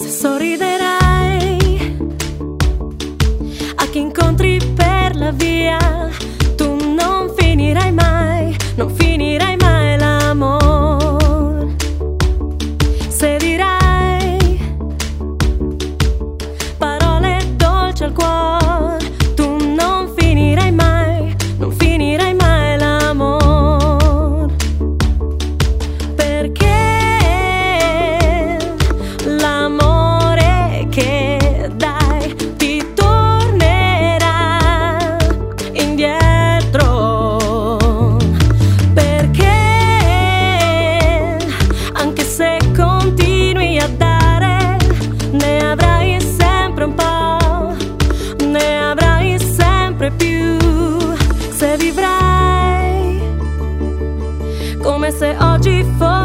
Sorriderai a chi incontri per la via. Tu non finirai mai, non finirai mai l'amor. Se dirai parole dolci al cuore, tu non finirai mai, non finirai mai l'amor. Perché l'amore che dai ti tornerà indietro. Perché anche se continui a dare, ne avrai sempre un po', ne avrai sempre più. Se vivrai come se oggi fosse